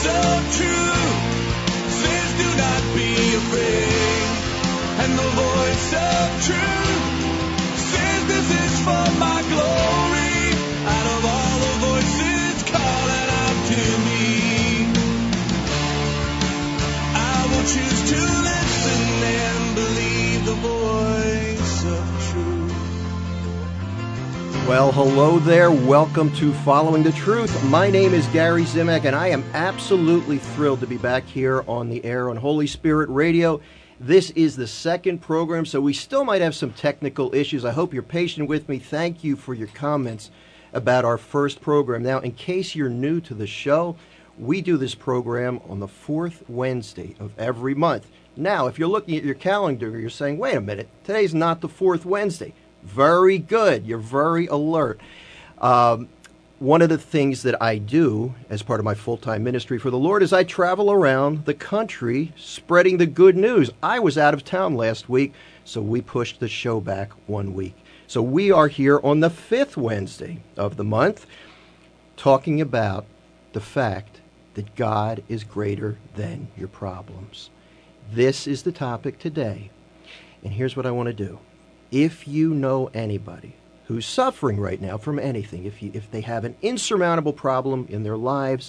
voice of truth says do not be afraid. And the voice of truth says this is for my glory. Out of all the voices calling out to me, I will choose to listen and believe the voice of truth. Well, hello there. Welcome to Following the Truth. My name is Gary Zimak, and I am absolutely thrilled to be back here on the air on Holy Spirit Radio. This is the second program, so we still might have some technical issues. I hope you're patient with me. Thank you for your comments about our first program. Now, in case you're new to the show, we do this program on the fourth Wednesday of every month. Now, if you're looking at your calendar, you're saying, wait a minute, today's not the fourth Wednesday. Very good. You're very alert. One of the things that I do as part of my full-time ministry for the Lord is I travel around the country spreading the good news. I was out of town last week, so we pushed the show back 1 week. So we are here on the fifth Wednesday of the month talking about the fact that God is greater than your problems. This is the topic today. And here's what I want to do. If you know anybody who's suffering right now from anything, if they have an insurmountable problem in their lives,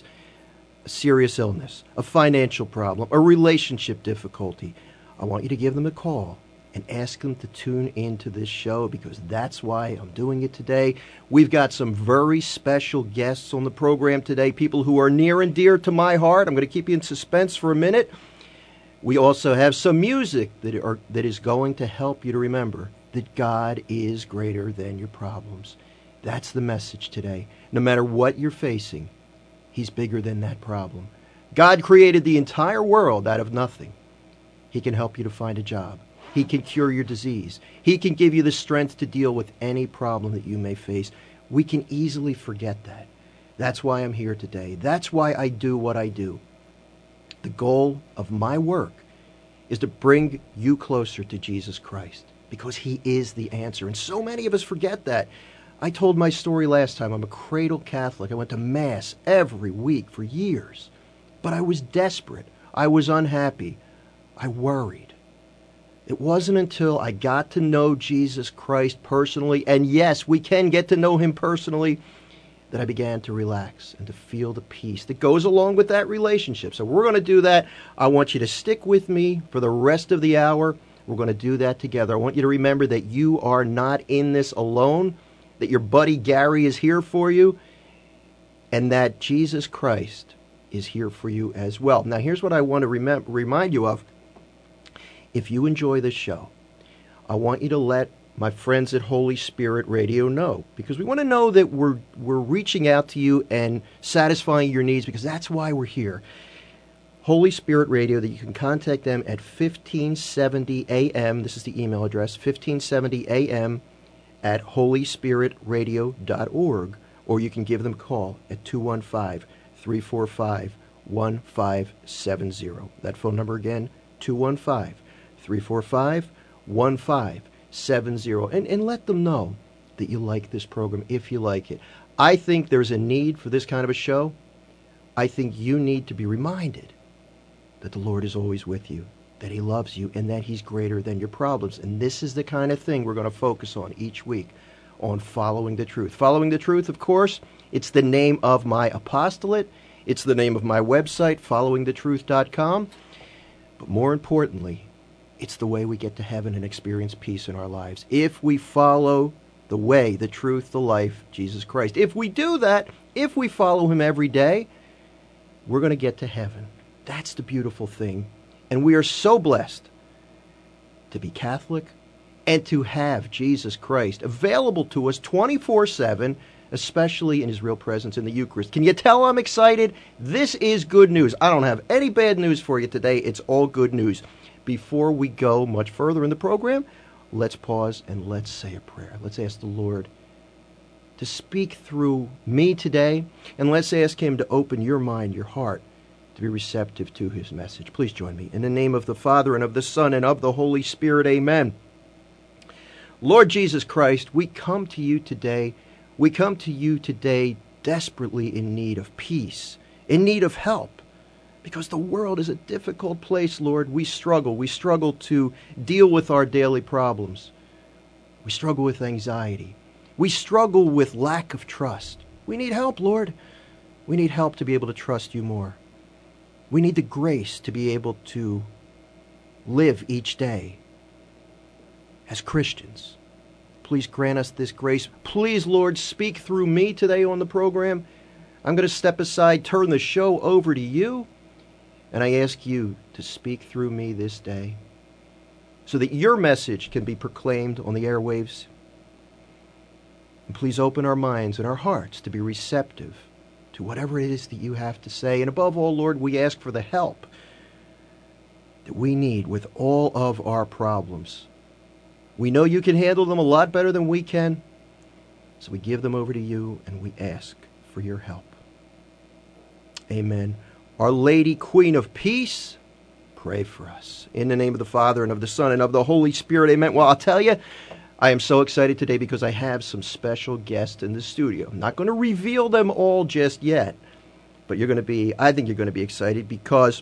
a serious illness, a financial problem, a relationship difficulty, I want you to give them a call and ask them to tune into this show, because that's why I'm doing it today. We've got some very special guests on the program today, people who are near and dear to my heart. I'm going to keep you in suspense for a minute. We also have some music that is going to help you to remember that God is greater than your problems. That's the message today. No matter what you're facing, He's bigger than that problem. God created the entire world out of nothing. He can help you to find a job. He can cure your disease. He can give you the strength to deal with any problem that you may face. We can easily forget that. That's why I'm here today. That's why I do what I do. The goal of my work is to bring you closer to Jesus Christ, because He is the answer. And so many of us forget that. I told my story last time. I'm a cradle Catholic. I went to Mass every week for years. But I was desperate. I was unhappy. I worried. It wasn't until I got to know Jesus Christ personally, and yes, we can get to know Him personally, that I began to relax and to feel the peace that goes along with that relationship. So we're going to do that. I want you to stick with me for the rest of the hour. We're going to do that together. I want you to remember that you are not in this alone, that your buddy Gary is here for you, and that Jesus Christ is here for you as well. Now, here's what I want to remind you of. If you enjoy this show, I want you to let my friends at Holy Spirit Radio know, because we want to know that we're reaching out to you and satisfying your needs, because that's why we're here. Holy Spirit Radio, that you can contact them at 1570 AM. This is the email address, 1570 AM at holyspiritradio.org, or you can give them a call at 215-345-1570. That phone number again, 215-345-1570. And let them know that you like this program, if you like it. I think there's a need for this kind of a show. I think you need to be reminded that the Lord is always with you, that He loves you, and that He's greater than your problems. And this is the kind of thing we're going to focus on each week, on Following the Truth. Following the Truth, of course, it's the name of my apostolate. It's the name of my website, followingthetruth.com. But more importantly, it's the way we get to heaven and experience peace in our lives. If we follow the way, the truth, the life, Jesus Christ. If we do that, if we follow Him every day, we're going to get to heaven. That's the beautiful thing. And we are so blessed to be Catholic and to have Jesus Christ available to us 24/7, especially in His real presence in the Eucharist. Can you tell I'm excited? This is good news. I don't have any bad news for you today. It's all good news. Before we go much further in the program, let's pause and let's say a prayer. Let's ask the Lord to speak through me today, and let's ask Him to open your mind, your heart, to be receptive to His message. Please join me. In the name of the Father, and of the Son, and of the Holy Spirit, amen. Lord Jesus Christ, we come to you today. We come to you today desperately in need of peace, in need of help. Because the world is a difficult place, Lord. We struggle. We struggle to deal with our daily problems. We struggle with anxiety. We struggle with lack of trust. We need help, Lord. We need help to be able to trust you more. We need the grace to be able to live each day as Christians. Please grant us this grace. Please, Lord, speak through me today on the program. I'm going to step aside, turn the show over to you, and I ask you to speak through me this day so that your message can be proclaimed on the airwaves. And please open our minds and our hearts to be receptive to whatever it is that you have to say. And above all, Lord, we ask for the help that we need with all of our problems. We know you can handle them a lot better than we can, so we give them over to you and we ask for your help. Amen. Our Lady, Queen of Peace, pray for us. In the name of the Father, and of the Son, and of the Holy Spirit, amen. Well, I'll tell you, I am so excited today because I have some special guests in the studio. I'm not going to reveal them all just yet, but I think you're going to be excited because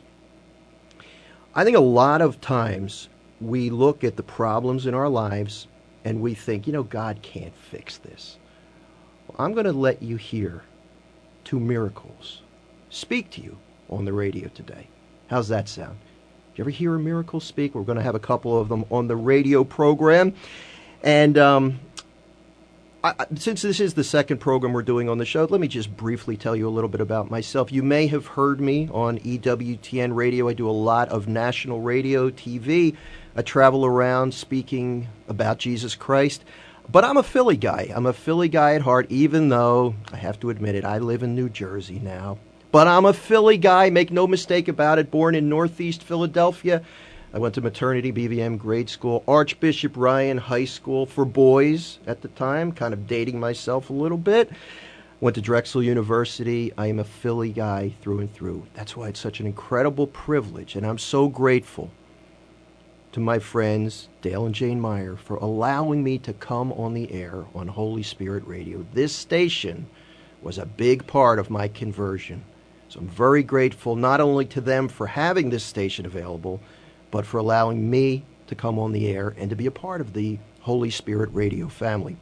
I think a lot of times we look at the problems in our lives and we think, God can't fix this. Well, I'm going to let you hear two miracles speak to you on the radio today. How's that sound? Did you ever hear a miracle speak? We're going to have a couple of them on the radio program. And since this is the second program we're doing on the show, let me just briefly tell you a little bit about myself. You may have heard me on EWTN radio. I do a lot of national radio, TV. I travel around speaking about Jesus Christ. But I'm a Philly guy. I'm a Philly guy at heart, even though, I have to admit it, I live in New Jersey now. But I'm a Philly guy, make no mistake about it, born in Northeast Philadelphia. I went to maternity, BVM grade school, Archbishop Ryan High School for boys at the time, kind of dating myself a little bit. Went to Drexel University. I am a Philly guy through and through. That's why it's such an incredible privilege, and I'm so grateful to my friends, Dale and Jane Meyer, for allowing me to come on the air on Holy Spirit Radio. This station was a big part of my conversion. So I'm very grateful not only to them for having this station available, but for allowing me to come on the air and to be a part of the Holy Spirit Radio family.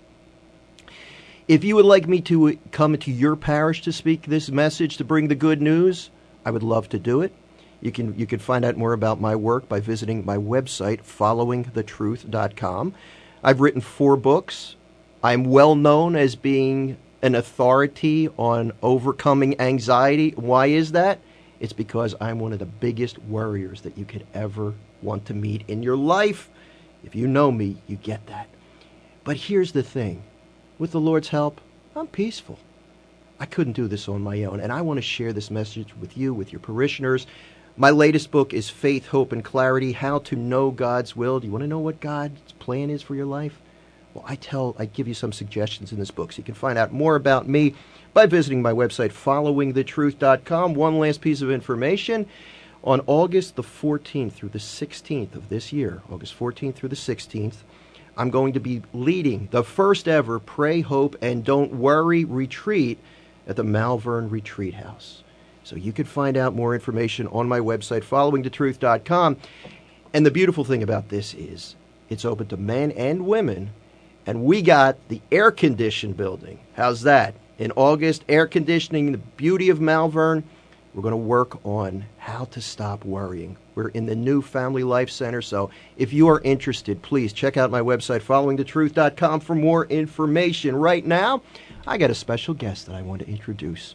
If you would like me to come to your parish to speak this message, to bring the good news, I would love to do it. You can find out more about my work by visiting my website, followingthetruth.com. I've written 4 books. I'm well known as being an authority on overcoming anxiety. Why is that? It's because I'm one of the biggest worriers that you could ever want to meet in your life. If you know me, you get that. But here's the thing. With the Lord's help, I'm peaceful. I couldn't do this on my own, and I want to share this message with you, with your parishioners. My latest book is Faith, Hope, and Clarity, How to Know God's Will. Do you want to know what God's plan is for your life? Well, I give you some suggestions in this book, so you can find out more about me by visiting my website, followingthetruth.com. One last piece of information. On August the 14th through the 16th of this year, August 14th through the 16th, I'm going to be leading the first ever Pray, Hope, and Don't Worry retreat at the Malvern Retreat House. So you can find out more information on my website, followingthetruth.com. And the beautiful thing about this is it's open to men and women, and we got the air-conditioned building. How's that? In August, air conditioning, the beauty of Malvern. We're going to work on how to stop worrying. We're in the new Family Life Center, so if you are interested, please check out my website, followingthetruth.com, for more information. Right now, I got a special guest that I want to introduce.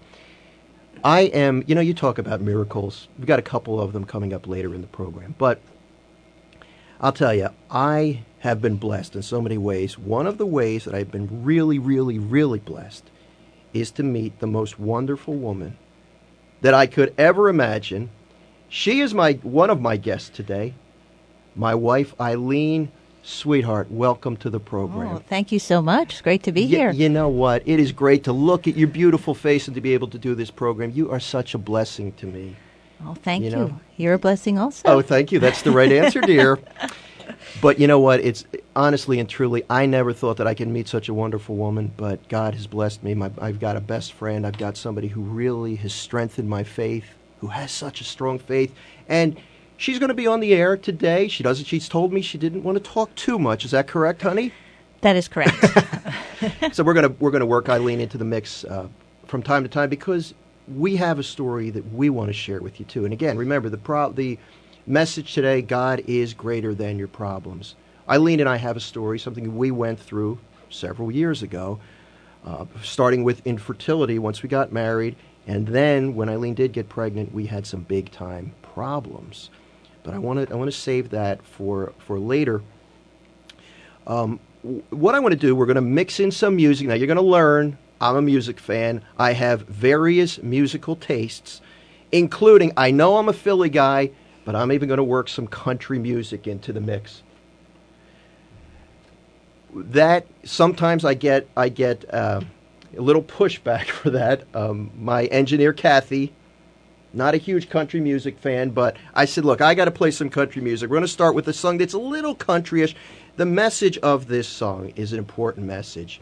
You talk about miracles. We've got a couple of them coming up later in the program, but I'll tell you, I have been blessed in so many ways. One of the ways that I've been really, really, really blessed is to meet the most wonderful woman that I could ever imagine. She is one of my guests today, my wife, Eileen. Sweetheart, welcome to the program. Oh, thank you so much. It's great to be here. You know what? It is great to look at your beautiful face and to be able to do this program. You are such a blessing to me. Oh, thank you. You're a blessing also. Oh, thank you. That's the right answer, dear. But you know what? It's honestly and truly, I never thought that I could meet such a wonderful woman, but God has blessed me. I've got a best friend. I've got somebody who really has strengthened my faith who has such a strong faith. And she's going to be on the air today. She's told me she didn't want to talk too much. Is that correct, honey? That is correct. So we're going to work Eileen into the mix from time to time, because we have a story that we want to share with you too. And again, remember the message today: God is greater than your problems. Eileen and I have a story, something we went through several years ago, starting with infertility once we got married, and then when Eileen did get pregnant, we had some big time problems. But I want to save that for later. What I want to do, we're going to mix in some music. Now, you're going to learn I'm a music fan. I have various musical tastes, including, I know I'm a Philly guy, but I'm even going to work some country music into the mix. That sometimes I get a little pushback for that. My engineer, Kathy, not a huge country music fan, but I said, look, I got to play some country music. We're going to start with a song that's a little countryish. The message of this song is an important message.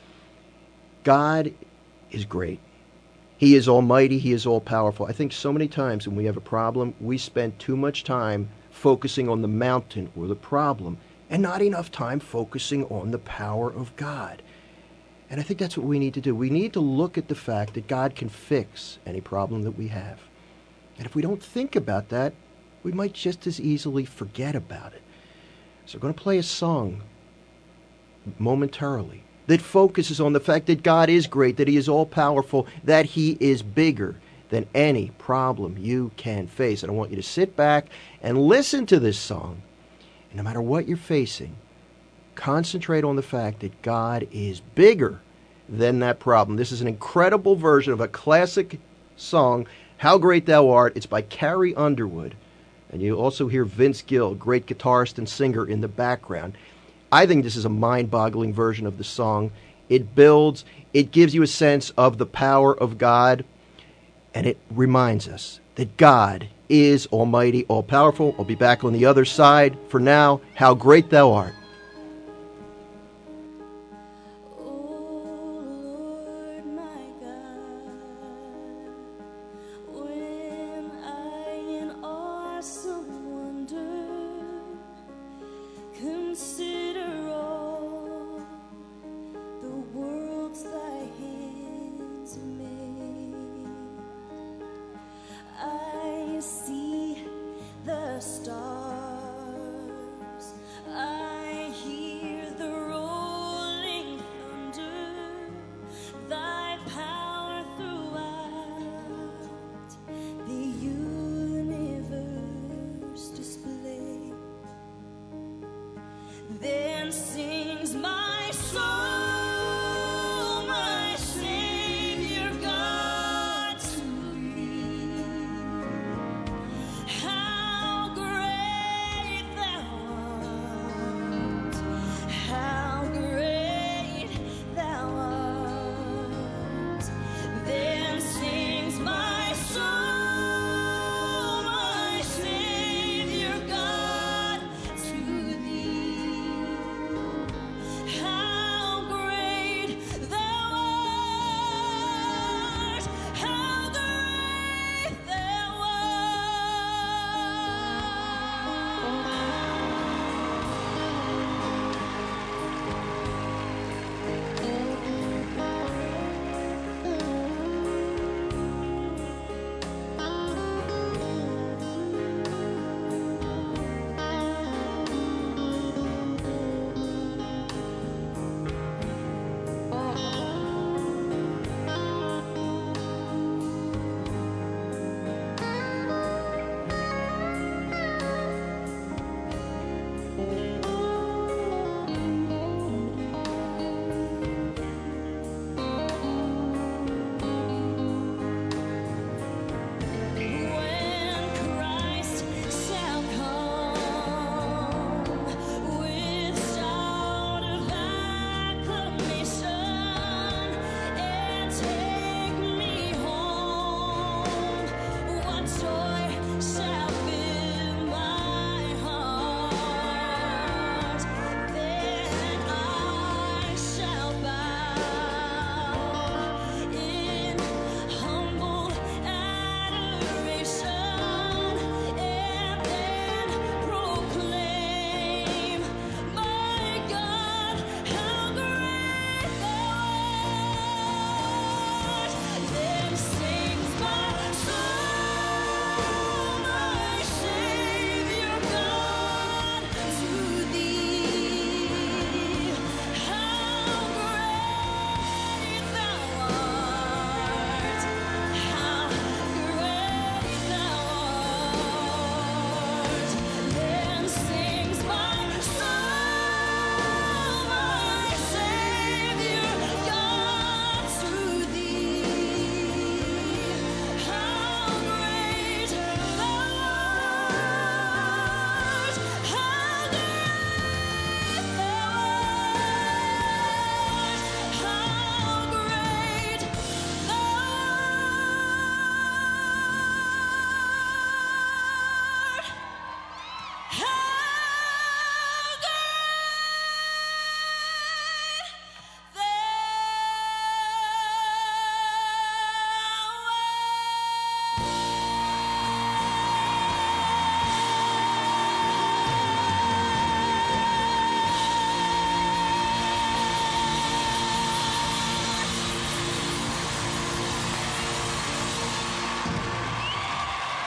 God is great. He is almighty. He is all-powerful. I think so many times when we have a problem, we spend too much time focusing on the mountain or the problem and not enough time focusing on the power of God. And I think that's what we need to do. We need to look at the fact that God can fix any problem that we have. And if we don't think about that, we might just as easily forget about it. So we're going to play a song momentarily that focuses on the fact that God is great, that He is all-powerful, that He is bigger than any problem you can face. And I want you to sit back and listen to this song. And no matter what you're facing, concentrate on the fact that God is bigger than that problem. This is an incredible version of a classic song, How Great Thou Art. It's by Carrie Underwood. And you also hear Vince Gill, great guitarist and singer, in the background. I think this is a mind-boggling version of the song. It builds, it gives you a sense of the power of God, and it reminds us that God is almighty, all-powerful. I'll be back on the other side. For now, How Great Thou Art. How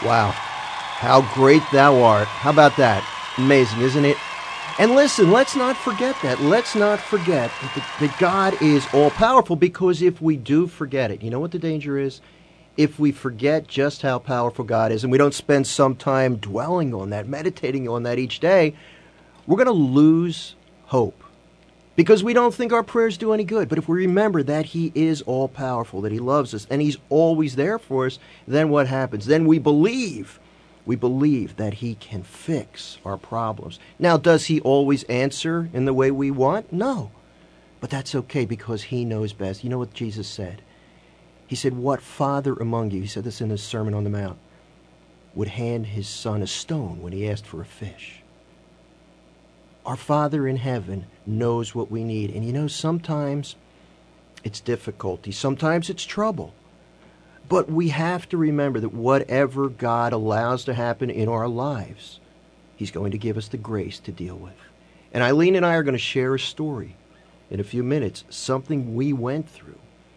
Wow. How great thou art. How about that? Amazing, isn't it? And listen, let's not forget that. Let's not forget that God is all-powerful, because if we do forget it, you know what the danger is? If we forget just how powerful God is and we don't spend some time dwelling on that, meditating on that each day, we're going to lose hope because we don't think our prayers do any good. But if we remember that He is all-powerful, that He loves us, and He's always there for us, then what happens? Then we believe that He can fix our problems. Now, does He always answer in the way we want? No. But that's okay because He knows best. You know what Jesus said? He said, what father among you, he said this in his Sermon on the Mount, would hand his son a stone when he asked for a fish? Our Father in heaven knows what we need. And you know, sometimes it's difficulty. Sometimes it's trouble. But we have to remember that whatever God allows to happen in our lives, He's going to give us the grace to deal with. And Eileen and I are going to share a story in a few minutes, something we went through.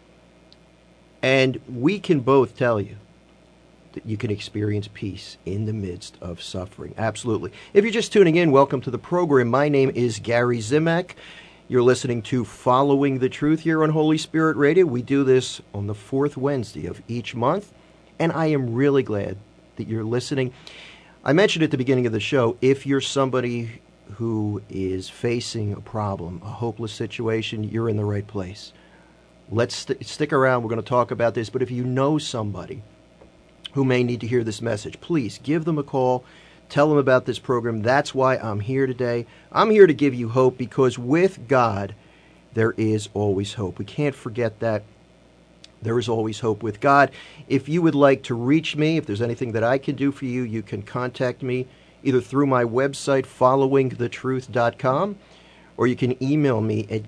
And we can both tell you that you can experience peace in the midst of suffering. Absolutely. If you're just tuning in, welcome to the program. My name is Gary Zimak. You're listening to Following the Truth here on Holy Spirit Radio. We do this on the fourth Wednesday of each month, and I am really glad that you're listening. I mentioned at the beginning of the show, if you're somebody who is facing a problem, a hopeless situation, you're in the right place. Let's stick around. We're going to talk about this. But if you know somebody who may need to hear this message, please give them a call. Tell them about this program. That's why I'm here today. I'm here to give you hope, because with God, there is always hope. We can't forget that. There is always hope with God. If you would like to reach me, if there's anything that I can do for you, you can contact me either through my website, followingthetruth.com, or you can email me at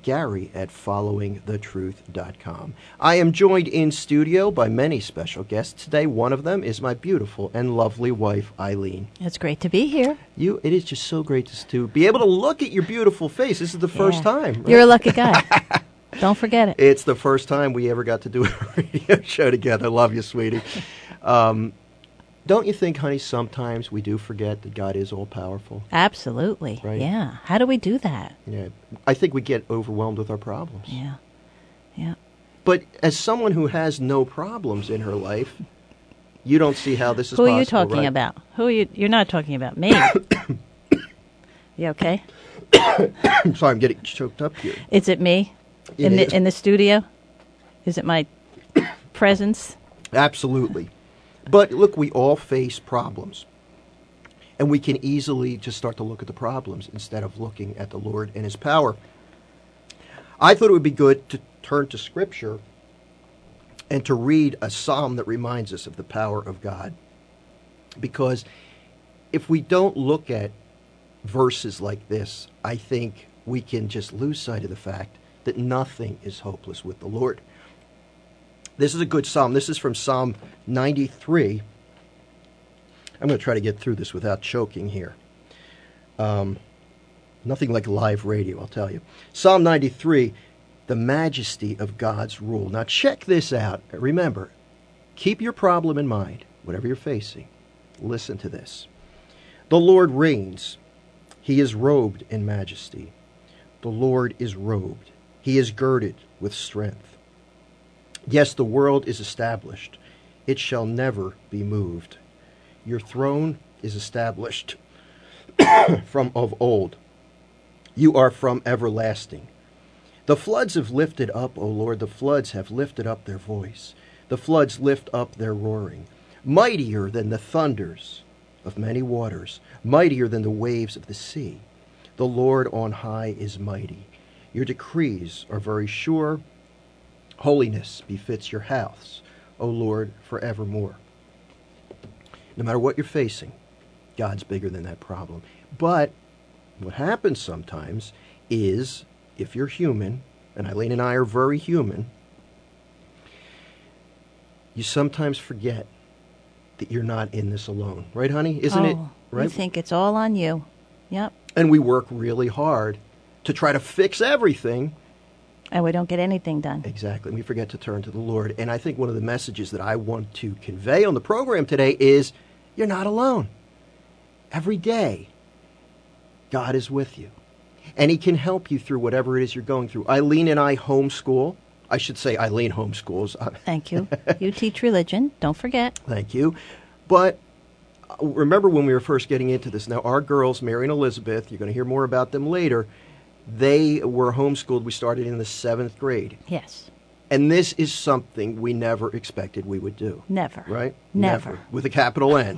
gary@followingthetruth.com. I am joined in studio by many special guests today. One of them is my beautiful and lovely wife, Eileen. It's great to be here. It is just so great to be able to look at your beautiful face. This is the first time. Right? You're a lucky guy. Don't forget it. It's the first time we ever got to do a radio show together. Love you, sweetie. Don't you think, honey, sometimes we do forget that God is all-powerful? Absolutely. Right? Yeah. How do we do that? Yeah. I think we get overwhelmed with our problems. Yeah. Yeah. But as someone who has no problems in her life, you don't see how this is possible. Who are you talking right? about? Who are you? You're not talking about me. You okay? Sorry, I'm getting choked up here. Is it me? In the studio? Is it my presence? Absolutely. But look, we all face problems. And we can easily just start to look at the problems instead of looking at the Lord and His power. I thought it would be good to turn to Scripture and to read a psalm that reminds us of the power of God. Because if we don't look at verses like this, I think we can just lose sight of the fact that nothing is hopeless with the Lord. This is a good psalm. This is from Psalm 93. I'm going to try to get through this without choking here. Nothing like live radio, I'll tell you. Psalm 93, the majesty of God's rule. Now check this out. Remember, keep your problem in mind, whatever you're facing. Listen to this. The Lord reigns. He is robed in majesty. The Lord is robed. He is girded with strength. Yes, the world is established. It shall never be moved. Your throne is established from of old. You are from everlasting. The floods have lifted up, O Lord, the floods have lifted up their voice. The floods lift up their roaring. Mightier than the thunders of many waters, mightier than the waves of the sea. The Lord on high is mighty. Your decrees are very sure. Holiness befits your house, O Lord, forevermore. No matter what you're facing, God's bigger than that problem. But what happens sometimes is, if you're human, and Eileen and I are very human, you sometimes forget that you're not in this alone. Right, honey? Isn't it? Right? You think it's all on you. Yep. And we work really hard to try to fix everything. And we don't get anything done. Exactly. We forget to turn to the Lord. And I think one of the messages that I want to convey on the program today is You're not alone. Every day, God is with you. And He can help you through whatever it is you're going through. Eileen and I homeschool. I should say Eileen homeschools. Thank you. You teach religion. Don't forget. Thank you. But remember when we were first getting into this. Now, our girls, Mary and Elizabeth, you're going to hear more about them later, they were homeschooled. We started in the 7th grade. Yes. And this is something we never expected we would do. Never. Right? Never. With a capital N.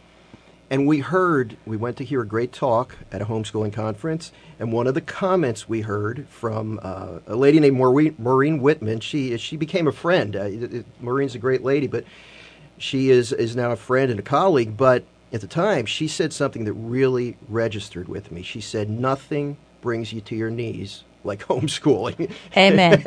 And we went to hear a great talk at a homeschooling conference, and one of the comments we heard from a lady named Maureen Whitman, she became a friend. Maureen's a great lady, but she is now a friend and a colleague. But at the time, she said something that really registered with me. She said, nothing brings you to your knees like homeschooling. Amen.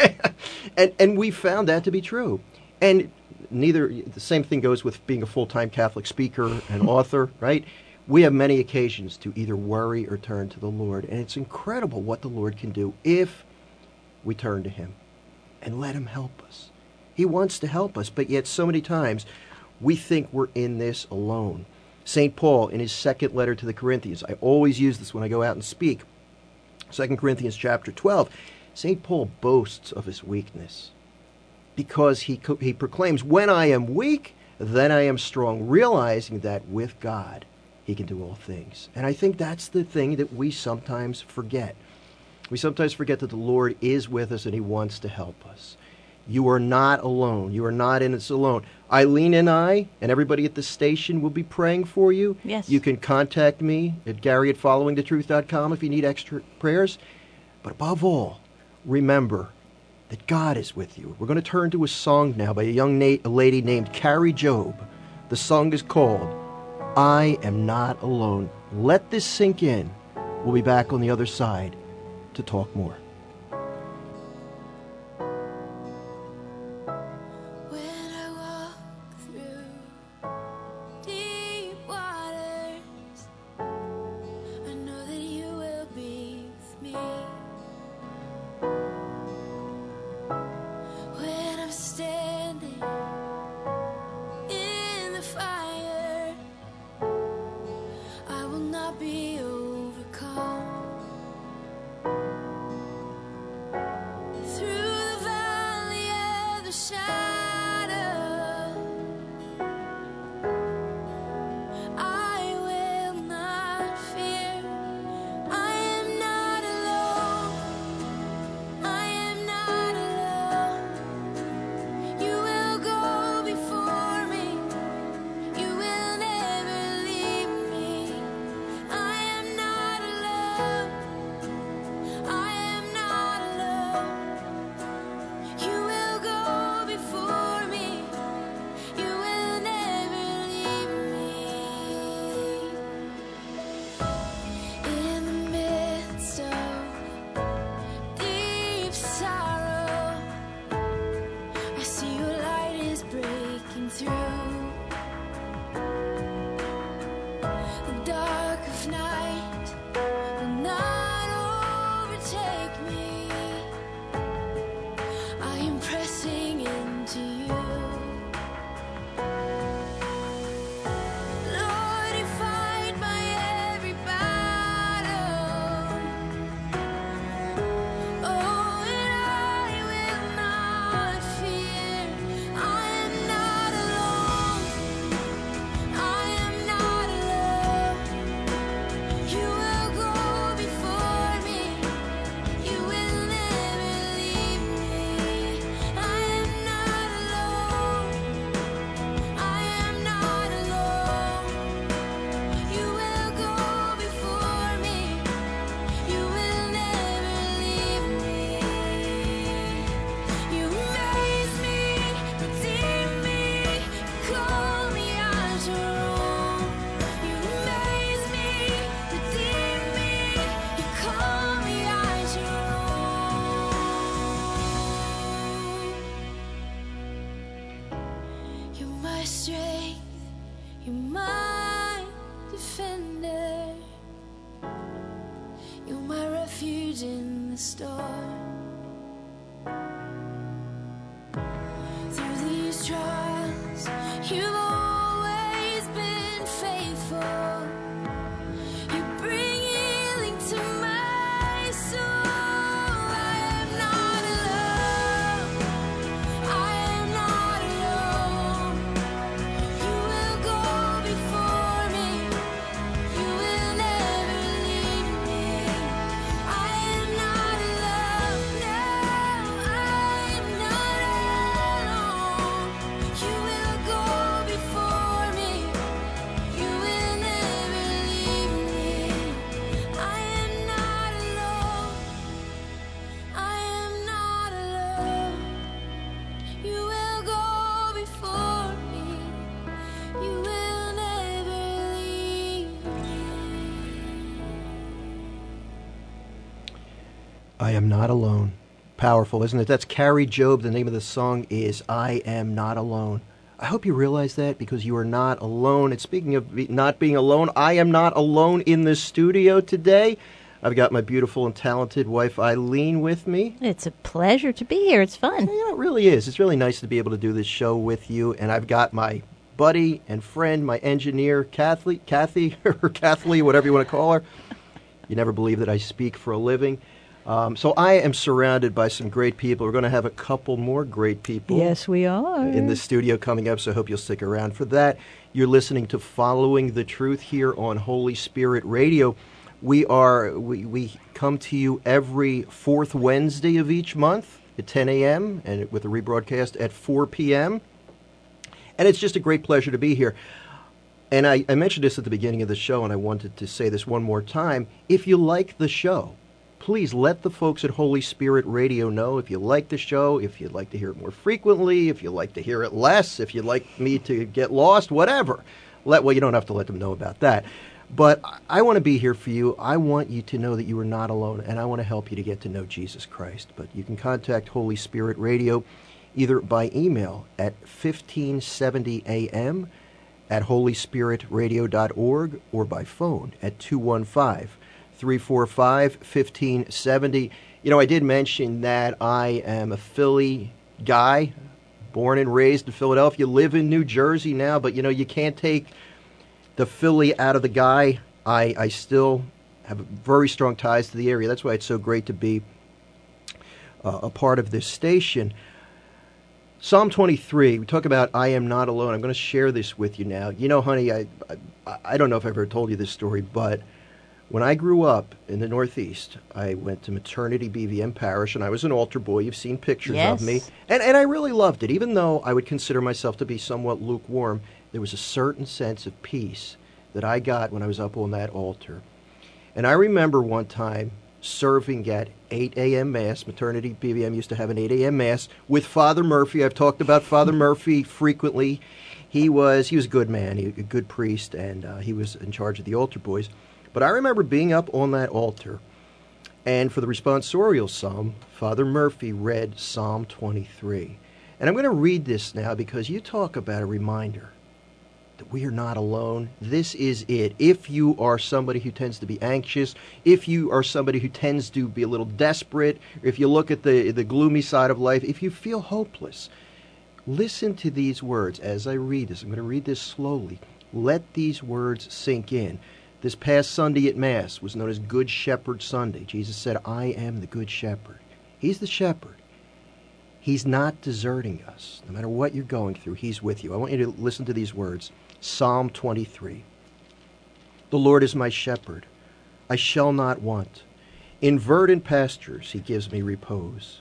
and we found that to be true. And the same thing goes with being a full-time Catholic speaker and author, right? We have many occasions to either worry or turn to the Lord, and it's incredible what the Lord can do if we turn to Him and let Him help us. He wants to help us, but yet so many times we think we're in this alone. St. Paul, in his 2nd letter to the Corinthians, I always use this when I go out and speak, 2 Corinthians chapter 12, St. Paul boasts of his weakness, because he proclaims, when I am weak, then I am strong, realizing that with God, He can do all things. And I think that's the thing that we sometimes forget. We sometimes forget that the Lord is with us and He wants to help us. You are not alone. You are not in this alone. Eileen and I and everybody at the station will be praying for you. Yes. You can contact me at Gary@followingthetruth.com if you need extra prayers. But above all, remember that God is with you. We're going to turn to a song now by a young lady named Carrie Job. The song is called I Am Not Alone. Let this sink in. We'll be back on the other side to talk more. When I walk through deep waters, I know that You will be with me. When I'm standing in the fire, I will not be overcome. Through the valley of the shadow, I will not fear. I am not alone. I am not alone. You will go before me. You will never leave me. I am not alone. I am not alone. You will go before me. You will never leave me. In the midst of deep sorrow, I see Your light is breaking through. The dark of night will not overtake me. I am pressing into You. Lord, You fight my every battle. Oh, and I will not fear. I am not alone. I am not alone. You will go before me. You will never leave me. I am not alone. I am not alone. You will go before me. You will never leave me. You amaze me, redeem me, call me as Your own. You amaze me, redeem me, You call me as Your own. You're my strength, You're my defender. You're my refuge in the storm. Through these trials, You've always been faithful. I am not alone. Powerful, isn't it? That's Carrie Job. The name of the song is I Am Not Alone. I hope you realize that, because you are not alone. And speaking of not being alone, I am not alone in the studio today. I've got my beautiful and talented wife Eileen with me. It's a pleasure to be here. It's fun. Yeah, it really is. It's really nice to be able to do this show with you. And I've got my buddy and friend, my engineer, Kathy, or Kathleen, whatever you want to call her. You never believe that I speak for a living. So I am surrounded by some great people. We're going to have a couple more great people. Yes, we are. In the studio coming up, so I hope you'll stick around for that. You're listening to Following the Truth here on Holy Spirit Radio. We come to you every fourth Wednesday of each month at 10 a.m. and with a rebroadcast at 4 p.m. And it's just a great pleasure to be here. And I mentioned this at the beginning of the show, and I wanted to say this one more time. If you like the show, please let the folks at Holy Spirit Radio know if you like the show, if you'd like to hear it more frequently, if you'd like to hear it less, if you'd like me to get lost, whatever. Well, you don't have to let them know about that. But I want to be here for you. I want you to know that you are not alone, and I want to help you to get to know Jesus Christ. But you can contact Holy Spirit Radio either by email at 1570am at holyspiritradio.org or by phone at 215-345-1570. You know, I did mention that I am a Philly guy, born and raised in Philadelphia, live in New Jersey now, but, you know, you can't take the Philly out of the guy. I still have very strong ties to the area. That's why it's so great to be a part of this station. Psalm 23, we talk about I am not alone. I'm going to share this with you now. You know, honey, I don't know if I've ever told you this story, but when I grew up in the Northeast, I went to Maternity BVM Parish, and I was an altar boy. You've seen pictures of me. And I really loved it. Even though I would consider myself to be somewhat lukewarm, there was a certain sense of peace that I got when I was up on that altar. And I remember one time serving at 8 a.m. Mass. Maternity BVM used to have an 8 a.m. Mass with Father Murphy. I've talked about Father Murphy frequently. He was a good man, a good priest, and he was in charge of the altar boys. But I remember being up on that altar, and for the responsorial psalm, Father Murphy read Psalm 23. And I'm going to read this now because you talk about a reminder that we are not alone. This is it. If you are somebody who tends to be anxious, if you are somebody who tends to be a little desperate, if you look at the gloomy side of life, if you feel hopeless, listen to these words as I read this. I'm going to read this slowly. Let these words sink in. This past Sunday at Mass was known as Good Shepherd Sunday. Jesus said, I am the Good Shepherd. He's the shepherd. He's not deserting us. No matter what you're going through, He's with you. I want you to listen to these words. Psalm 23. The Lord is my shepherd. I shall not want. In verdant pastures He gives me repose.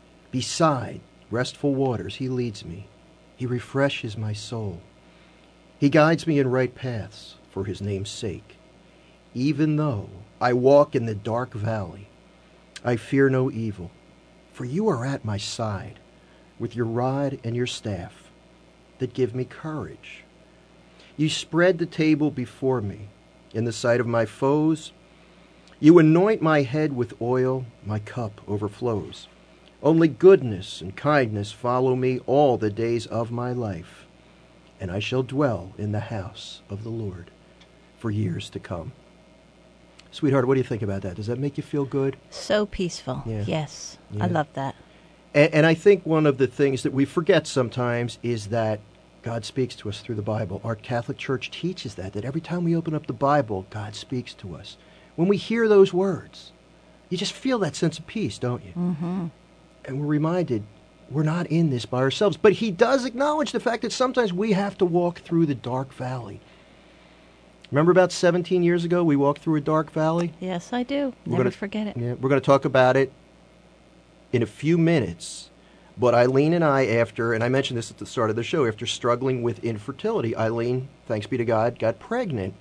Beside restful waters He leads me. He refreshes my soul. He guides me in right paths for His name's sake. Even though I walk in the dark valley, I fear no evil, for You are at my side with Your rod and Your staff that give me courage. You spread the table before me in the sight of my foes. You anoint my head with oil, my cup overflows. Only goodness and kindness follow me all the days of my life, and I shall dwell in the house of the Lord for years to come. Sweetheart, what do you think about that? Does that make you feel good? So peaceful. Yeah. Yes. Yeah. I love that. And I think one of the things that we forget sometimes is that God speaks to us through the Bible. Our Catholic Church teaches that every time we open up the Bible, God speaks to us. When we hear those words, you just feel that sense of peace, don't you? Mm-hmm. And we're reminded we're not in this by ourselves. But He does acknowledge the fact that sometimes we have to walk through the dark valley. Remember about 17 years ago, we walked through a dark valley? Yes, I do. Never forget it. Yeah, we're going to talk about it in a few minutes. But Eileen and I, and I mentioned this at the start of the show, after struggling with infertility, Eileen, thanks be to God, got pregnant.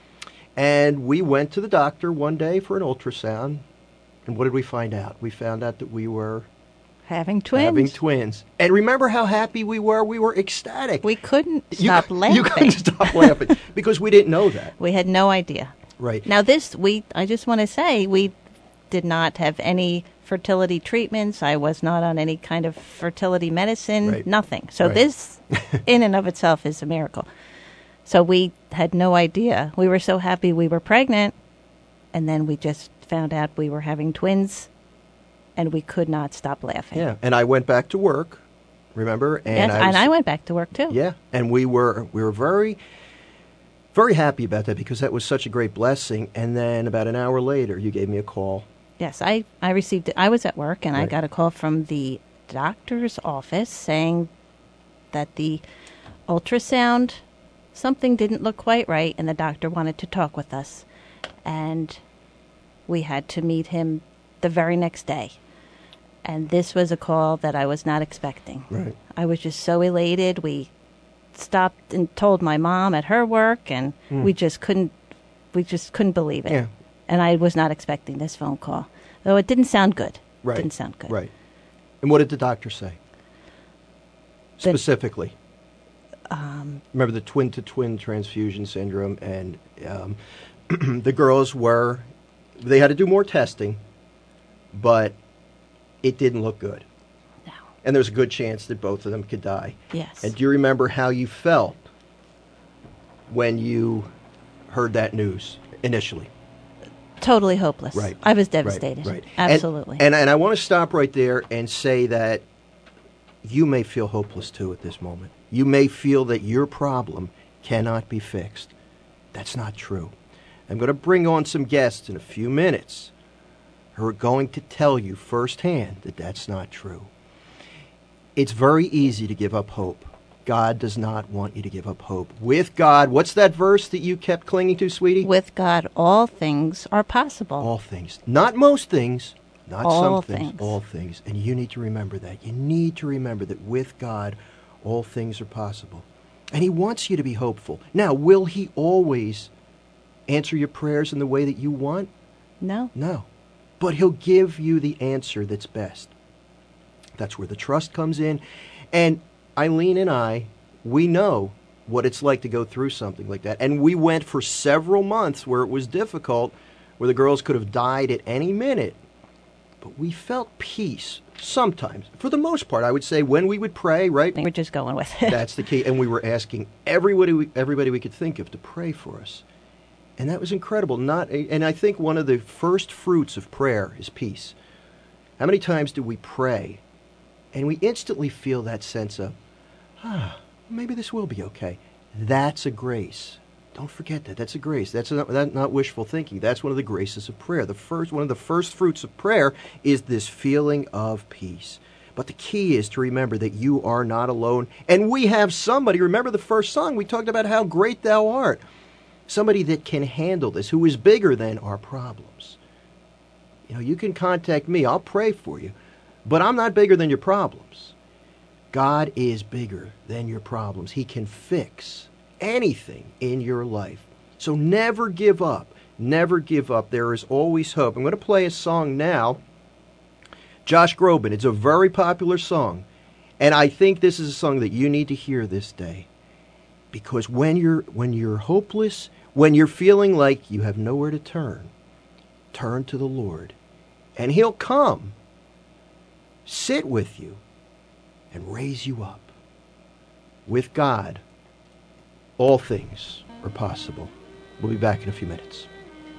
And we went to the doctor one day for an ultrasound. And what did we find out? We found out that we were Having twins. And remember how happy we were? We were ecstatic. We couldn't stop laughing. You couldn't stop laughing because we didn't know that. We had no idea. Right. Now I just want to say, we did not have any fertility treatments. I was not on any kind of fertility medicine, Right. nothing. So Right. this, in and of itself, is a miracle. So we had no idea. We were so happy we were pregnant, and then we just found out we were having twins, and we could not stop laughing. Yeah, and I went back to work, remember? Yes, was- and I went back to work too. Yeah, and we were very, very happy about that because that was such a great blessing. And then about an hour later, you gave me a call. Yes, I received it. I was at work, and I Right. got a call from the doctor's office saying that the ultrasound, something didn't look quite right, and the doctor wanted to talk with us. And we had to meet him the very next day. And this was a call that I was not expecting. Right. I was just so elated. We stopped and told my mom at her work, and we just couldn't believe it. Yeah. And I was not expecting this phone call, though it didn't sound good. Right. Didn't sound good. Right. And what did the doctor say? The- Specifically. Remember the twin-to-twin transfusion syndrome, and the girls they had to do more testing, but it didn't look good. No. And there's a good chance that both of them could die. Yes. And do you remember how you felt when you heard that news initially? Totally hopeless. Right. I was devastated. Right. Absolutely. And I want to stop right there and say that you may feel hopeless too at this moment. You may feel that your problem cannot be fixed. That's not true. I'm going to bring on some guests in a few minutes who are going to tell you firsthand that that's not true. It's very easy to give up hope. God does not want you to give up hope. With God, what's that verse that you kept clinging to, sweetie? With God, all things are possible. All things. Not most things. Not All some things. things. All things. And you need to remember that. You need to remember that with God, all things are possible. And He wants you to be hopeful. Now, will He always answer your prayers in the way that you want? No. No. But He'll give you the answer that's best. That's where the trust comes in. And Eileen and I, we know what it's like to go through something like that. And we went for several months where it was difficult, where the girls could have died at any minute. But we felt peace sometimes. For the most part, I would say when we would pray, right? We're just going with it. That's the key. And we were asking everybody we could think of to pray for us. And that was incredible. And I think one of the first fruits of prayer is peace. How many times do we pray and we instantly feel that sense of, maybe this will be okay? That's a grace. Don't forget that. That's a grace. That's not wishful thinking. That's one of the graces of prayer. One of the first fruits of prayer is this feeling of peace. But the key is to remember that you are not alone. And we have somebody. Remember the first song? We talked about how great thou art. Somebody that can handle this, who is bigger than our problems. You know, you can contact me. I'll pray for you. But I'm not bigger than your problems. God is bigger than your problems. He can fix anything in your life. So never give up. Never give up. There is always hope. I'm going to play a song now. Josh Groban. It's a very popular song. And I think this is a song that you need to hear this day. Because when you're hopeless, when you're feeling like you have nowhere to turn to the Lord. And He'll come, sit with you, and raise you up. With God, all things are possible. We'll be back in a few minutes.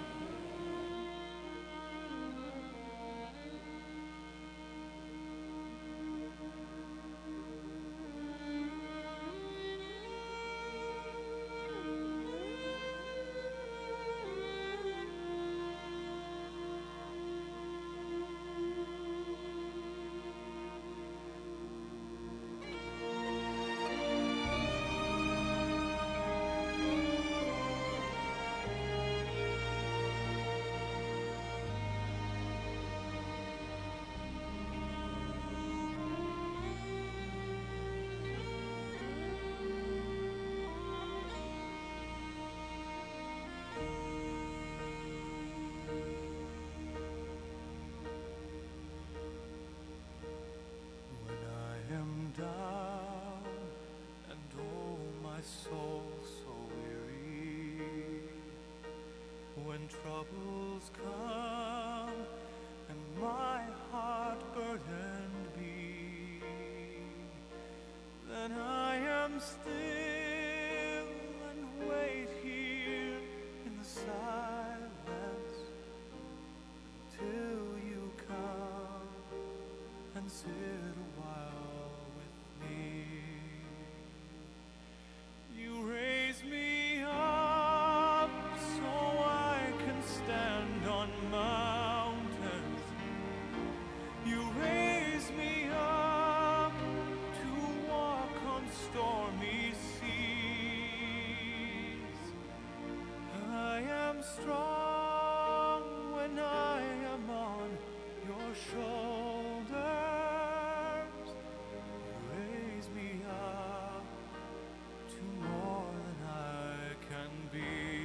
When I am down and oh my soul so weary, when troubles come and my heart sit a while with me. You raise me up so I can stand on mountains. You raise me up to walk on stormy seas. I am strong when I am on your shoulders. You raise me up to more than I can be.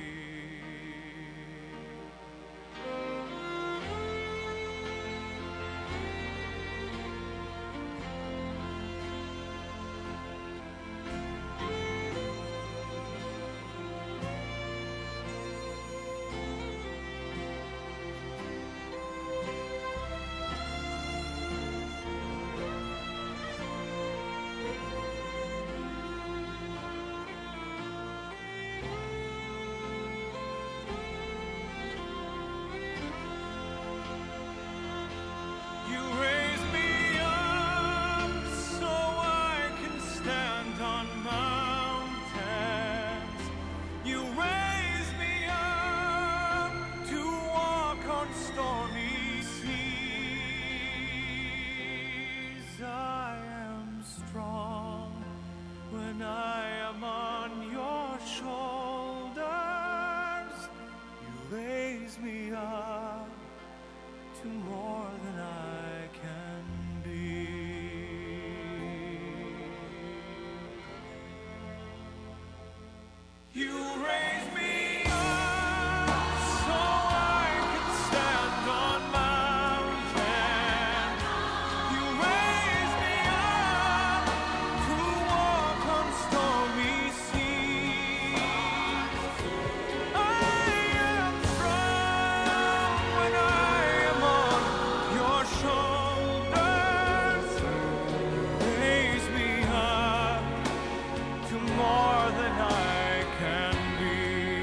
You raise me up so I can stand on mountains. You raise me up to walk on stormy seas. I am strong when I am on your shoulders. You raise me up to more than I can be. You raise me up so I can stand on mountains. You raise me up to walk on stormy seas. I am strong when I am on your shoulders. Raise me up to more than I can be.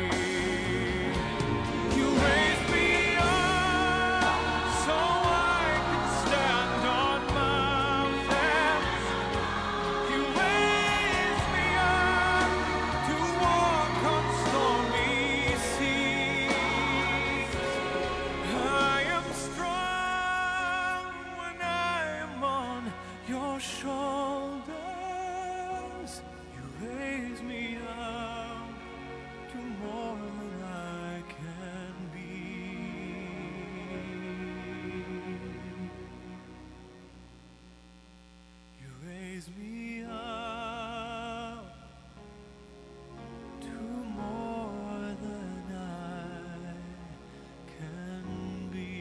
You raise me up so I can stand on mountains. You raise me up to walk on stormy seas. I am strong when I am on your shoulders. You raise me up to more than I can be. You raise me up to more than I can be.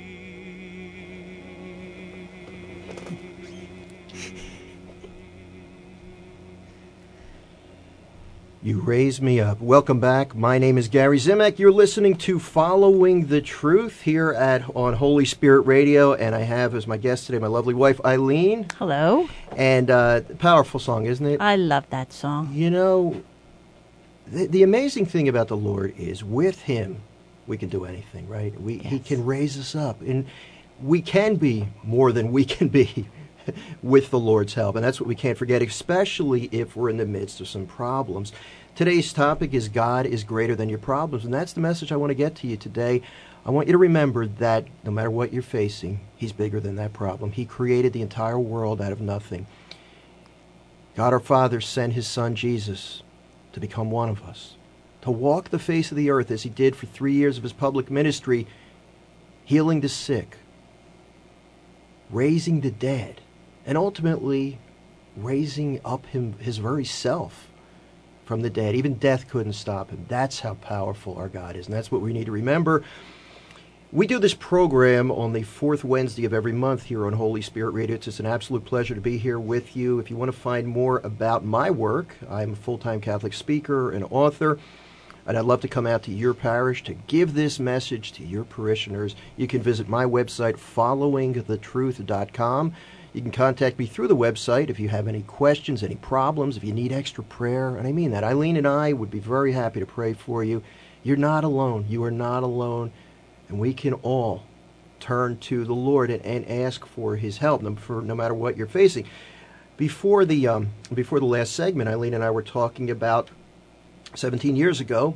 You raise me up. Welcome back. My name is Gary Zimek. You're listening to Following the Truth here on Holy Spirit Radio, and I have as my guest today my lovely wife Eileen. Hello. And powerful song, isn't it? I love that song. You know, the amazing thing about the Lord is with Him we can do anything, right? He Yes. can raise us up, and we can be more than we can be with the Lord's help, and that's what we can't forget, especially if we're in the midst of some problems. Today's topic is God is greater than your problems, and that's the message I want to get to you today. I want you to remember that no matter what you're facing, He's bigger than that problem. He created the entire world out of nothing. God our Father sent His Son Jesus to become one of us, to walk the face of the earth as He did for 3 years of His public ministry, healing the sick, raising the dead, and ultimately raising up His very self from the dead. Even death couldn't stop Him. That's how powerful our God is, and that's what we need to remember. We do this program on the fourth Wednesday of every month here on Holy Spirit Radio. It's just an absolute pleasure to be here with you. If you want to find more about my work, I'm a full-time Catholic speaker and author, and I'd love to come out to your parish to give this message to your parishioners. You can visit my website, followingthetruth.com. You can contact me through the website if you have any questions, any problems, if you need extra prayer. And I mean that. Eileen and I would be very happy to pray for you. You're not alone. You are not alone. And we can all turn to the Lord and ask for His help, no matter what you're facing. Before the last segment, Eileen and I were talking about 17 years ago.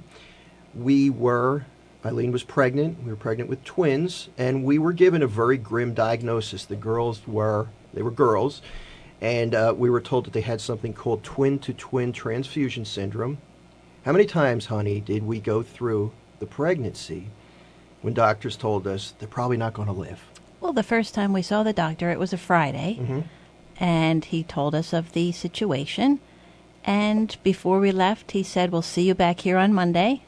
Eileen was pregnant. We were pregnant with twins, and we were given a very grim diagnosis. They were girls, and we were told that they had something called twin-to-twin transfusion syndrome. How many times, honey, did we go through the pregnancy when doctors told us they're probably not going to live? Well, the first time we saw the doctor, it was a Friday, and he told us of the situation. And before we left, he said, we'll see you back here on Monday.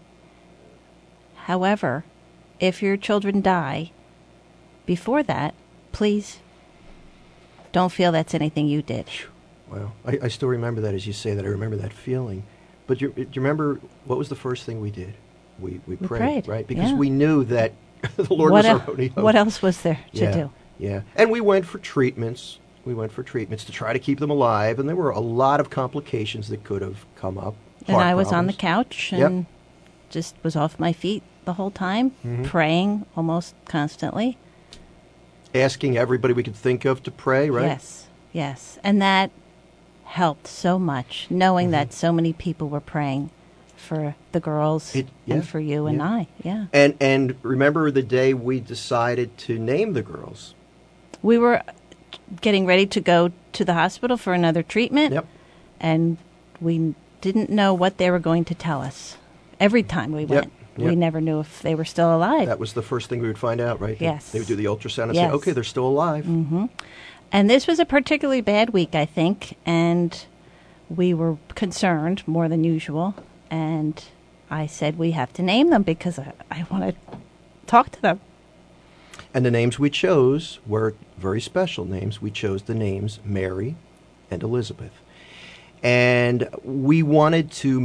However, if your children die before that, please don't feel that's anything you did. Wow. I still remember that as you say that. I remember that feeling. But do you remember what was the first thing we did? We prayed, right? Because we knew that the Lord was our only hope. What else was there to do? Yeah. And we went for treatments. To try to keep them alive. And there were a lot of complications that could have come up. And I was on the couch and just was off my feet the whole time, praying almost constantly. Asking everybody we could think of to pray, right? Yes. And that helped so much, knowing that so many people were praying for the girls and for you and I. Yeah. And remember the day we decided to name the girls? We were getting ready to go to the hospital for another treatment. Yep. And we didn't know what they were going to tell us. Every time we went, we never knew if they were still alive. That was the first thing we would find out, right? Yes. They would do the ultrasound and say, okay, they're still alive. Mm-hmm. And this was a particularly bad week, I think, and we were concerned more than usual. And I said, we have to name them because I want to talk to them. And the names we chose were very special names. We chose the names Mary and Elizabeth. And we wanted to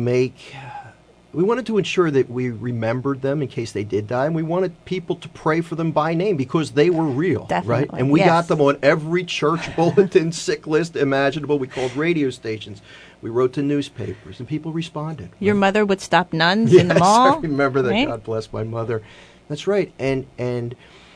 ensure that we remembered them in case they did die, and we wanted people to pray for them by name because they were real, Definitely. right? And we got them on every church bulletin, sick list imaginable. We called radio stations. We wrote to newspapers, and people responded. Your mother would stop nuns in the mall? I remember that. Right? God bless my mother. That's right. And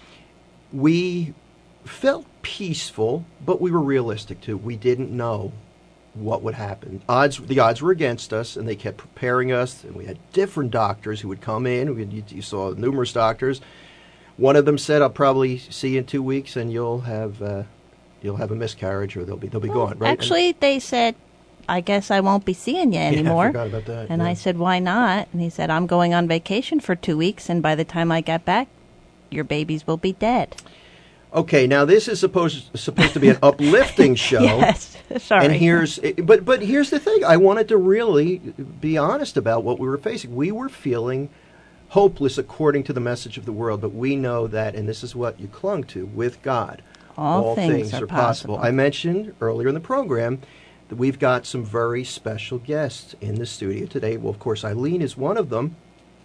we felt peaceful, but we were realistic, too. We didn't know what would happen. The odds were against us, and they kept preparing us. And we had different doctors who would come in. You saw numerous doctors. One of them said, "I'll probably see you in 2 weeks, and you'll have a miscarriage, or they'll be gone." Right? Actually, they said, "I guess I won't be seeing you anymore." I forgot about that. And I said, "Why not?" And he said, "I'm going on vacation for 2 weeks, and by the time I get back, your babies will be dead." Okay, now this is supposed to be an uplifting show. Yes, sorry. And here's the thing. I wanted to really be honest about what we were facing. We were feeling hopeless according to the message of the world, but we know that, and this is what you clung to, with God, all things are possible. I mentioned earlier in the program that we've got some very special guests in the studio today. Well, of course, Eileen is one of them,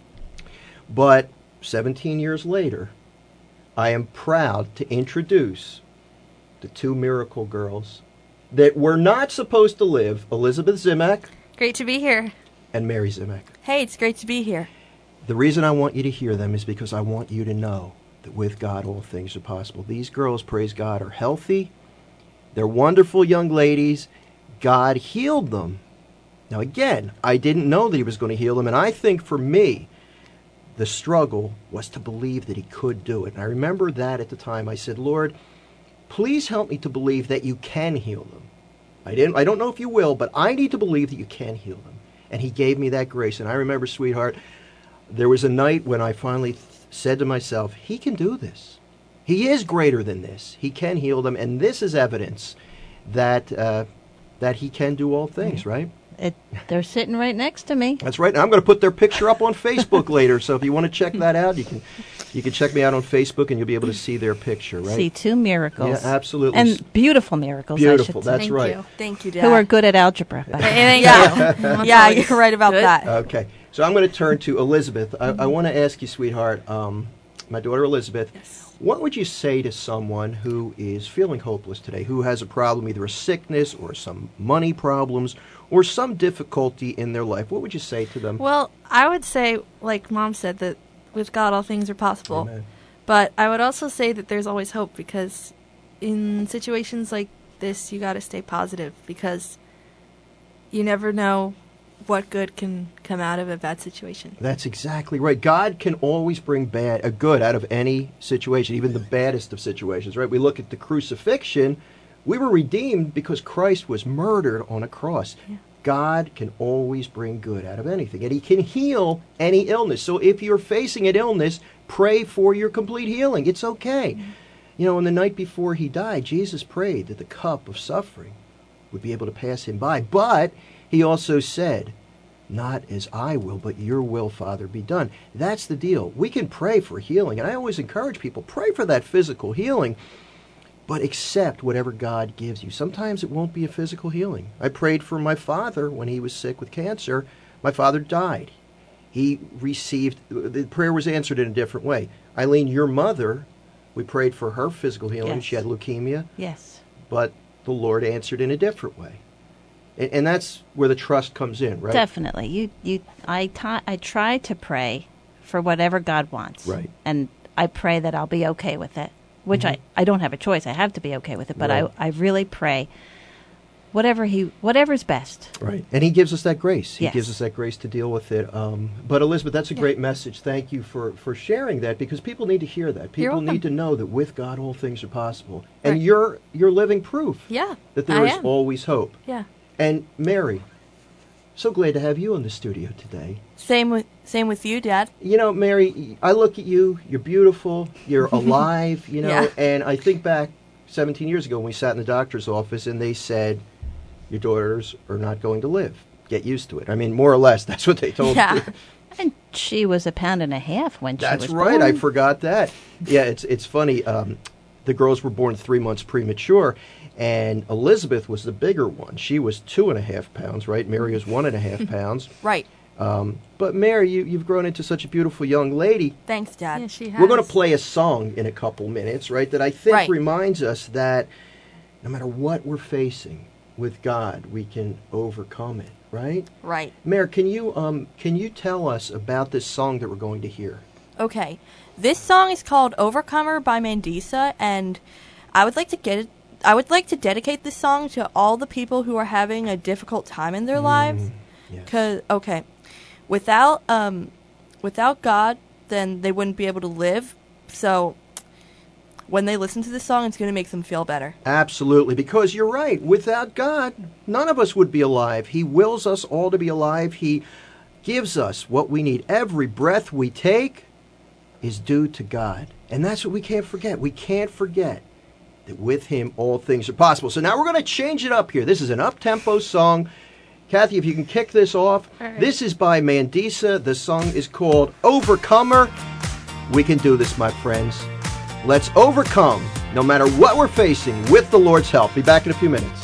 but 17 years later, I am proud to introduce the two miracle girls that were not supposed to live, Elizabeth Zimak Great to be here. and Mary Zimak. Hey, it's great to be here. The reason I want you to hear them is because I want you to know that with God all things are possible. These girls, praise God, are healthy. They're wonderful young ladies. God healed them. Now again, I didn't know that He was going to heal them, and I think for me, the struggle was to believe that He could do it. And I remember that at the time I said, "Lord, please help me to believe that You can heal them. I don't know if You will, but I need to believe that You can heal them." And He gave me that grace. And I remember, sweetheart, there was a night when I finally said to myself, He can do this. He is greater than this. He can heal them. And this is evidence that He can do all things, right? They're sitting right next to me. That's right. And I'm going to put their picture up on Facebook later. So if you want to check that out, you can check me out on Facebook, and you'll be able to see their picture, right? See two miracles. Yeah, absolutely. And beautiful miracles, Beautiful. I should say. That's Thank right. you. Thank you, Dad. Who are good at algebra. Thank you. Yeah, you're right about that. Okay. So I'm going to turn to Elizabeth. I want to ask you, sweetheart, my daughter Elizabeth, what would you say to someone who is feeling hopeless today, who has a problem, either a sickness or some money problems or some difficulty in their life? What would you say to them? Well, I would say, like Mom said, that with God all things are possible. Amen. But I would also say that there's always hope, because in situations like this, you got to stay positive, because you never know what good can come out of a bad situation. That's exactly right. God can always bring good out of any situation, even the baddest of situations, right? We look at the crucifixion. We were redeemed because Christ was murdered on a cross. Yeah. God can always bring good out of anything, and he can heal any illness. So if you're facing an illness, pray for your complete healing. It's okay. Mm-hmm. You know, on the night before he died, Jesus prayed that the cup of suffering would be able to pass him by. But he also said, not as I will, but your will, Father, be done. That's the deal. We can pray for healing, and I always encourage people, pray for that physical healing, but accept whatever God gives you. Sometimes it won't be a physical healing. I prayed for my father when he was sick with cancer. My father died. He received, the prayer was answered in a different way. Eileen, your mother, we prayed for her physical healing. Yes. She had leukemia, Yes. but the Lord answered in a different way. And that's where the trust comes in, right? Definitely. I try to pray for whatever God wants. Right. And I pray that I'll be okay with it, which I don't have a choice. I have to be okay with it. But Right. I really pray whatever's best. Right. And he gives us that grace. He Yes. gives us that grace to deal with it. But Elizabeth, that's a great message. Thank you for sharing that, because people need to hear that. You're People welcome. need to know that with God all things are possible. And Right. you're living proof Yeah, that there I is am. always hope. Yeah. And Mary, so glad to have you in the studio today. Same with you, Dad. You know, Mary, I look at you, you're beautiful, you're alive, you know, Yeah. and I think back 17 years ago when we sat in the doctor's office and they said, your daughters are not going to live. Get used to it. I mean, more or less, that's what they told Yeah. me. And she was 1.5 pounds when she That's was right. born. I forgot that. Yeah, it's funny. The girls were born 3 months premature, and Elizabeth was the bigger one. She was 2.5 pounds, right? Mary was 1.5 pounds. Right. But Mary, you've grown into such a beautiful young lady. Thanks, Dad. Yeah, she has. We're going to play a song in a couple minutes, right? That I think Right. reminds us that no matter what we're facing with God, we can overcome it, right? Right. Mary, can you tell us about this song that we're going to hear? Okay. This song is called Overcomer by Mandisa, and I would like to dedicate this song to all the people who are having a difficult time in their lives. Yes. 'Cause without God, then they wouldn't be able to live. So when they listen to this song, it's going to make them feel better. Absolutely, because you're right. Without God, none of us would be alive. He wills us all to be alive. He gives us what we need. Every breath we take is due to God. And that's what we can't forget. We can't forget that with Him all things are possible. So now we're going to change it up here. This is an up-tempo song. Kathy, if you can kick this off. All right. This is by Mandisa. The song is called Overcomer. We can do this, my friends. Let's overcome, no matter what we're facing, with the Lord's help. Be back in a few minutes.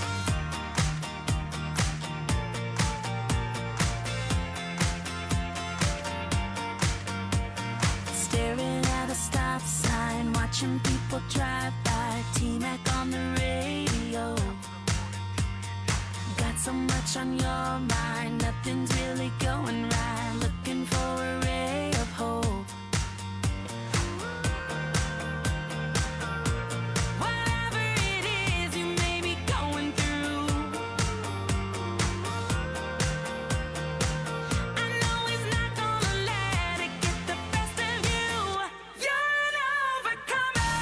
Staring at a stop sign, watching people drive by. T-Mac on the radio. Got so much on your mind, nothing's really going right. Looking for a ray of hope. Whatever it is you may be going through, I know He's not gonna let it get the best of you. You're an overcomer.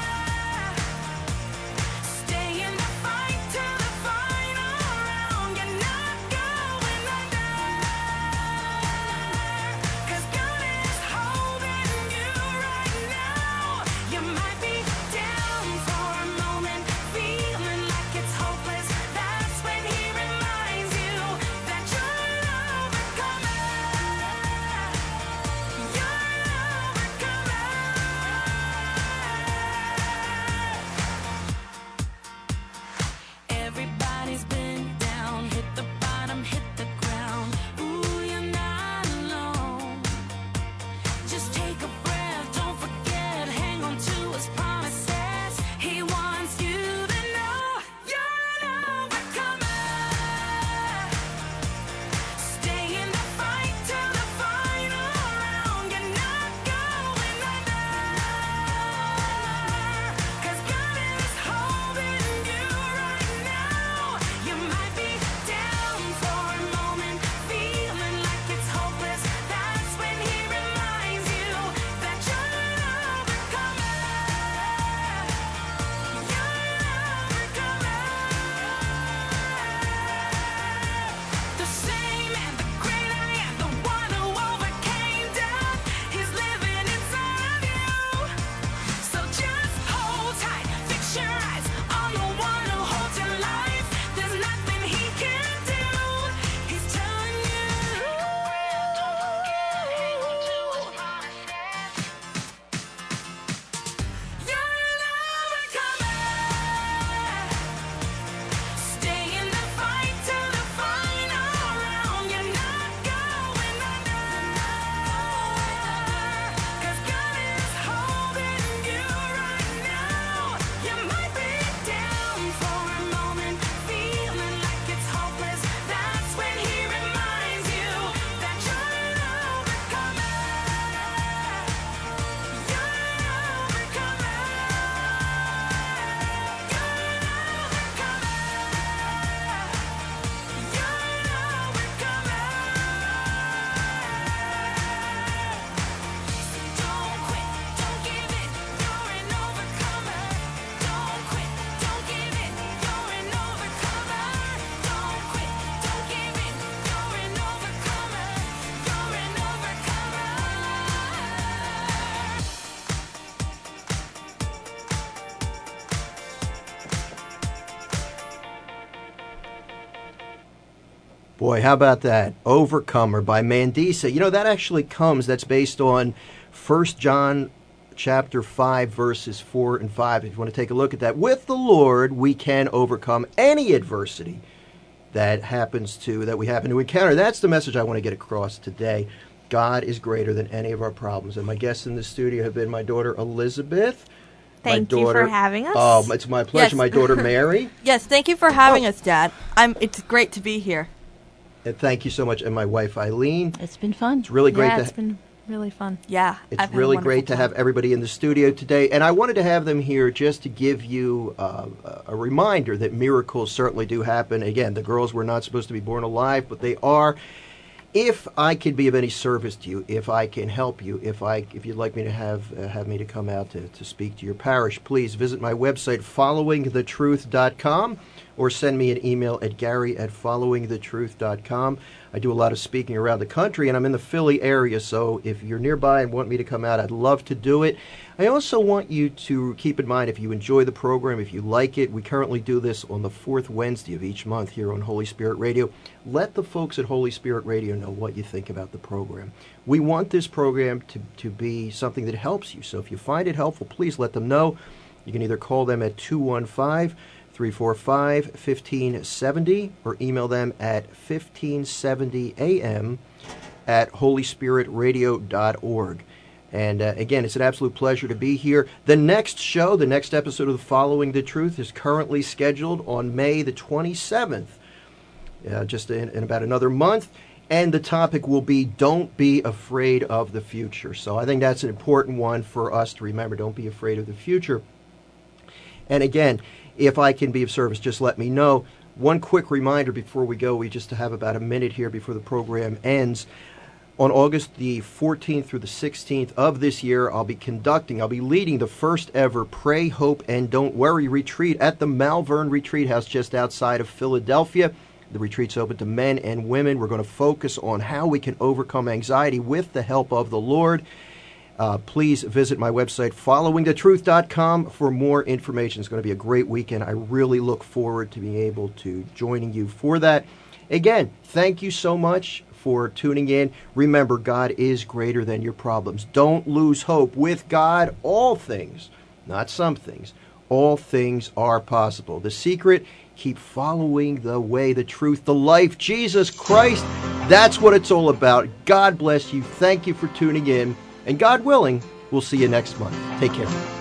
Stay in the fight till the final round. You're not going under. 'Cause God Boy, how about that? Overcomer by Mandisa. You know, that actually that's based on 1 John chapter 5, verses 4 and 5. If you want to take a look at that. With the Lord, we can overcome any adversity that we happen to encounter. That's the message I want to get across today. God is greater than any of our problems. And my guests in the studio have been my daughter, Elizabeth. Thank you for having us. Oh, it's my pleasure. Yes. My daughter, Mary. Yes, thank you for having us, Dad. It's great to be here. And thank you so much. And my wife, Eileen. It's been fun. It's really great It's been really fun. Yeah, It's I've had a really wonderful great to time. have everybody in the studio today. And I wanted to have them here just to give you a reminder that miracles certainly do happen. Again, the girls were not supposed to be born alive, but they are. If I could be of any service to you, if I can help you, if you'd like me to have me to come out to speak to your parish, please visit my website, followingthetruth.com, or send me an email at gary@followingthetruth.com. I do a lot of speaking around the country, and I'm in the Philly area, so if you're nearby and want me to come out, I'd love to do it. I also want you to keep in mind, if you enjoy the program, if you like it, we currently do this on the fourth Wednesday of each month here on Holy Spirit Radio. Let the folks at Holy Spirit Radio know what you think about the program. We want this program to be something that helps you, so if you find it helpful, please let them know. You can either call them at 215-345-1570 or email them at 1570am@holyspiritradio.org. And again, it's an absolute pleasure to be here. The next episode of Following the Truth is currently scheduled on May the 27th, just in about another month. And the topic will be, don't be afraid of the future. So I think that's an important one for us to remember. Don't be afraid of the future. And again, if I can be of service, just let me know. One quick reminder before we go, we just have about a minute here before the program ends. On August the 14th through the 16th of this year, I'll be leading the first ever Pray, Hope, and Don't Worry retreat at the Malvern Retreat House just outside of Philadelphia. The retreat's open to men and women. We're going to focus on how we can overcome anxiety with the help of the Lord. Please visit my website, followingthetruth.com, for more information. It's going to be a great weekend. I really look forward to being able to joining you for that. Again, thank you so much for tuning in. Remember, God is greater than your problems. Don't lose hope. With God, all things, not some things, all things are possible. The secret, keep following the way, the truth, the life, Jesus Christ. That's what it's all about. God bless you. Thank you for tuning in. And God willing, we'll see you next month. Take care.